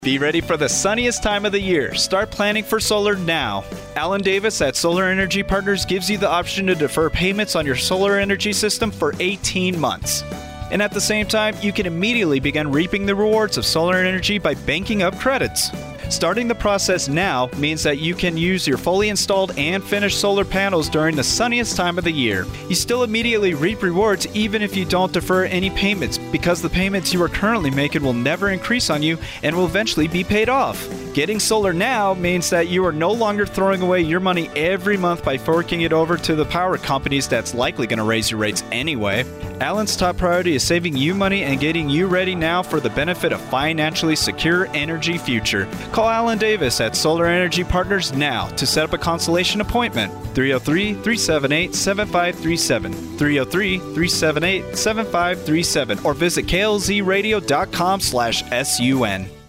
Be ready for the sunniest time of the year. Start planning for solar now. Alan Davis at Solar Energy Partners gives you the option to defer payments on your solar energy system for 18 months. And at the same time, you can immediately begin reaping the rewards of solar energy by banking up credits. Starting the process now means that you can use your fully installed and finished solar panels during the sunniest time of the year. You still immediately reap rewards even if you don't defer any payments, because the payments you are currently making will never increase on you and will eventually be paid off. Getting solar now means that you are no longer throwing away your money every month by forking it over to the power companies that's likely going to raise your rates anyway. Alan's top priority is saving you money and getting you ready now for the benefit of financially secure energy future. Call Alan Davis at Solar Energy Partners now to set up a consultation appointment. 303-378-7537. 303-378-7537 or visit klzradio.com/SUN.